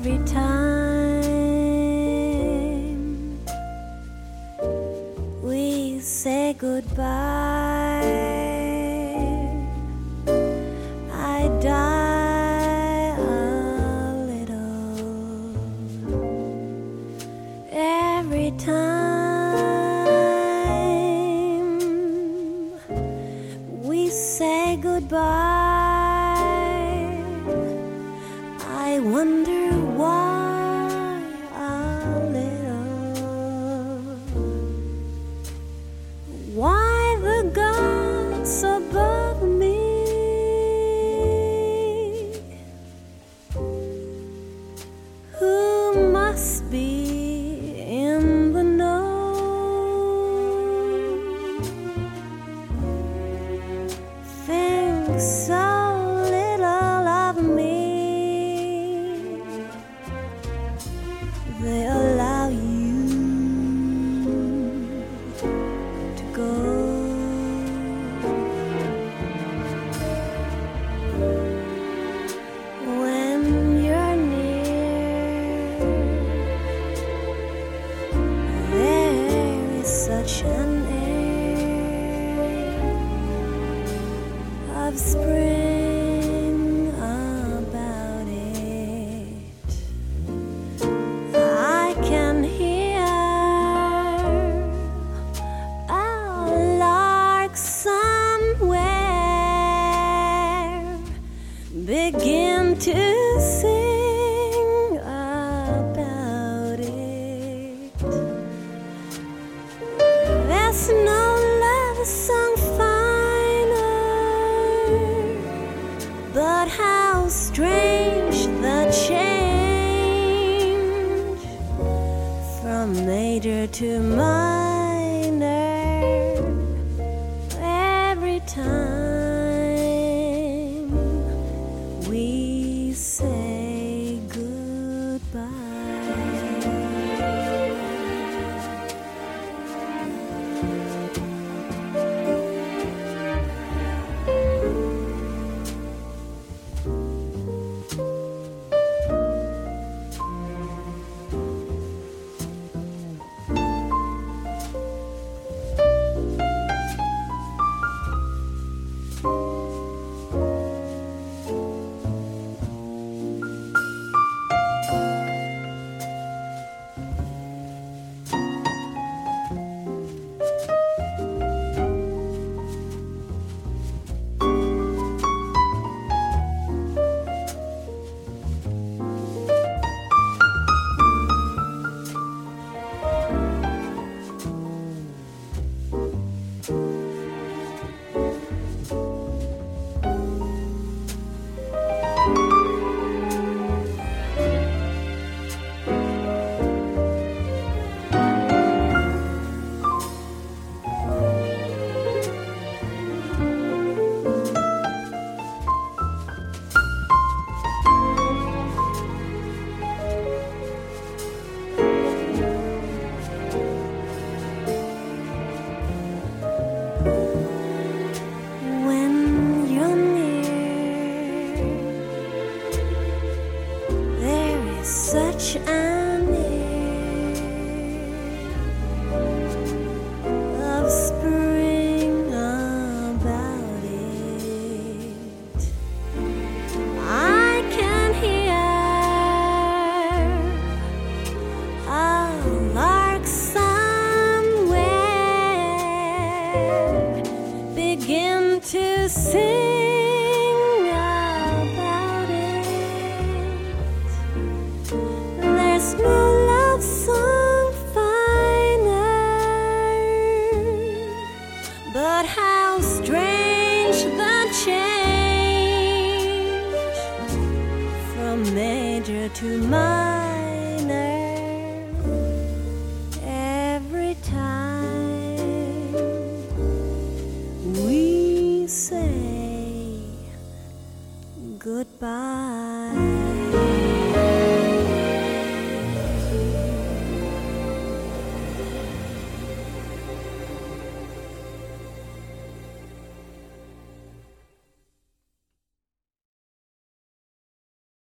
every time we say goodbye, I die a little every time we say goodbye. I wonder why a little, why the gods above me who must be in the know think so little of me. They allow you to go. When you're near, there is such an air of spring about it. I can hear a lark somewhere begin to sing about it. There's no love song finer, but how strange the change from major to minor every time we say goodbye. Such an air of spring about it. I can hear a lark somewhere begin to sing about it. There's no love song finer, but how strange the change from major to minor every time we say goodbye.